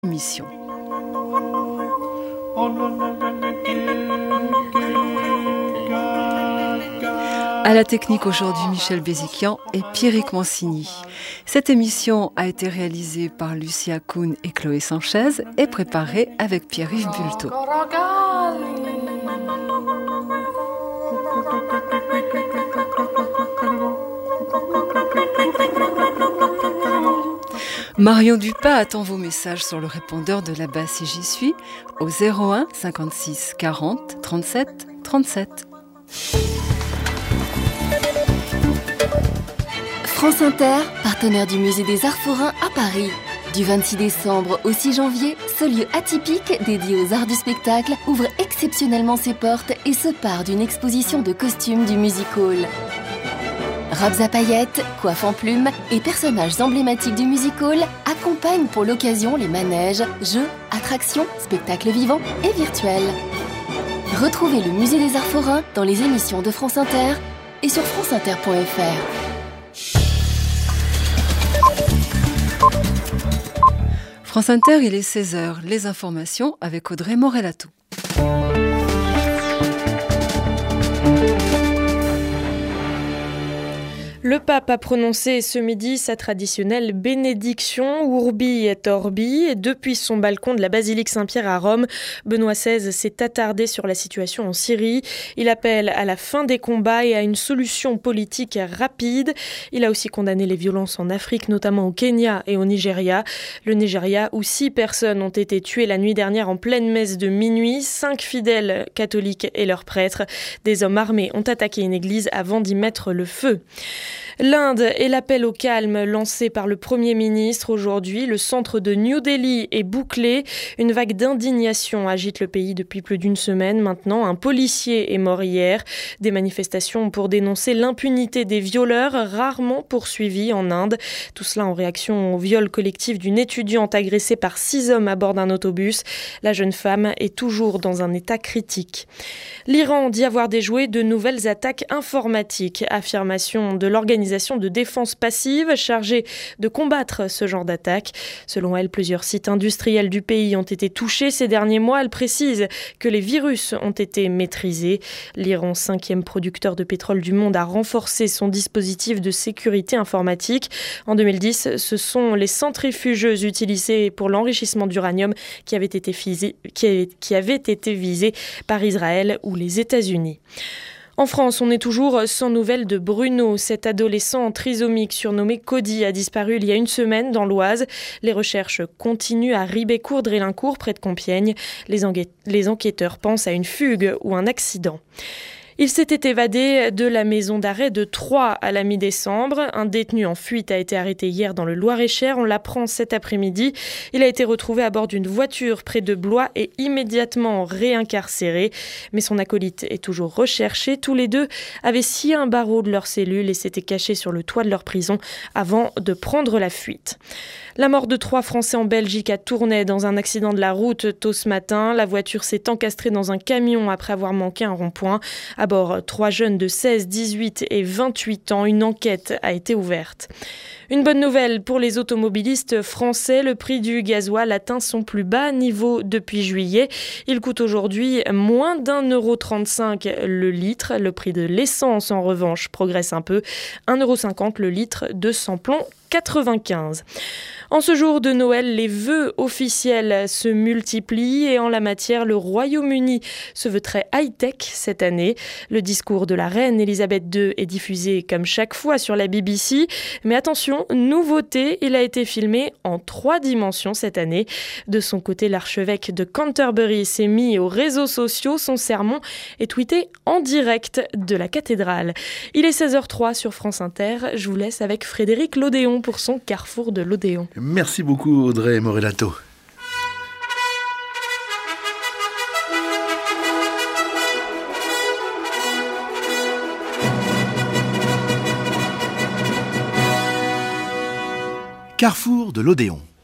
Mission. À la technique aujourd'hui, Michel Béziquian et Pierrick Mancini. Cette émission a été réalisée par Lucia Kuhn et Chloé Sanchez et préparée avec Pierre-Yves Bulto. Marion Dupas attend vos messages sur le répondeur de là-bas si j'y suis au 01 56 40 37 37. France Inter, partenaire du Musée des Arts Forains à Paris. Du 26 décembre au 6 janvier, ce lieu atypique dédié aux arts du spectacle ouvre exceptionnellement ses portes et se part d'une exposition de costumes du music hall. Robes à paillettes, coiffes en plumes et personnages emblématiques du music hall accompagnent pour l'occasion les manèges, jeux, attractions, spectacles vivants et virtuels. Retrouvez le Musée des Arts Forains dans les émissions de France Inter et sur franceinter.fr. France Inter, il est 16h. Les informations avec Audrey Morelato. Le pape a prononcé ce midi sa traditionnelle bénédiction Urbi et Orbi. Et depuis son balcon de la basilique Saint-Pierre à Rome, Benoît XVI s'est attardé sur la situation en Syrie. Il appelle à la fin des combats et à une solution politique rapide. Il a aussi condamné les violences en Afrique, notamment au Kenya et au Nigeria. Le Nigeria où 6 personnes ont été tuées la nuit dernière en pleine messe de minuit. 5 fidèles catholiques et leurs prêtres. Des hommes armés ont attaqué une église avant d'y mettre le feu. L'Inde et l'appel au calme lancé par le Premier ministre aujourd'hui. Le centre de New Delhi est bouclé. Une vague d'indignation agite le pays depuis plus d'une semaine maintenant. Un policier est mort hier. Des manifestations pour dénoncer l'impunité des violeurs rarement poursuivis en Inde. Tout cela en réaction au viol collectif d'une étudiante agressée par 6 hommes à bord d'un autobus. La jeune femme est toujours dans un état critique. L'Iran dit avoir déjoué de nouvelles attaques informatiques. Affirmation de l'organisation de défense passive chargée de combattre ce genre d'attaque. Selon elle, plusieurs sites industriels du pays ont été touchés ces derniers mois. Elle précise que les virus ont été maîtrisés. L'Iran, 5e producteur de pétrole du monde, a renforcé son dispositif de sécurité informatique. En 2010, ce sont les centrifugeuses utilisées pour l'enrichissement d'uranium qui avaient été visées par Israël ou les États-Unis. En France, on est toujours sans nouvelles de Bruno. Cet adolescent trisomique surnommé Cody a disparu il y a une semaine dans l'Oise. Les recherches continuent à Ribécourt-Drélincourt, près de Compiègne. Les enquêteurs pensent à une fugue ou un accident. Il s'était évadé de la maison d'arrêt de Troyes à la mi-décembre. Un détenu en fuite a été arrêté hier dans le Loir-et-Cher. On l'apprend cet après-midi. Il a été retrouvé à bord d'une voiture près de Blois et immédiatement réincarcéré. Mais son acolyte est toujours recherché. Tous les deux avaient scié un barreau de leur cellule et s'étaient cachés sur le toit de leur prison avant de prendre la fuite. La mort de 3 Français en Belgique à Tournai dans un accident de la route tôt ce matin. La voiture s'est encastrée dans un camion après avoir manqué un rond-point. À bord, 3 jeunes de 16, 18 et 28 ans. Une enquête a été ouverte. Une bonne nouvelle pour les automobilistes français. Le prix du gasoil atteint son plus bas niveau depuis juillet. Il coûte aujourd'hui moins d'1,35 € le litre. Le prix de l'essence, en revanche, progresse un peu. 1,50 € le litre de samplon 95. En ce jour de Noël, les vœux officiels se multiplient et en la matière, le Royaume-Uni se veut très high-tech cette année. Le discours de la reine Elisabeth II est diffusé comme chaque fois sur la BBC. Mais attention, nouveauté, il a été filmé en 3 dimensions cette année. De son côté, l'archevêque de Canterbury s'est mis aux réseaux sociaux. Son sermon est tweeté en direct de la cathédrale. Il est 16h03 sur France Inter. Je vous laisse avec Frédéric Lodéon pour son Carrefour de l'Odéon. Merci beaucoup Audrey Morelato. Carrefour de l'Odéon.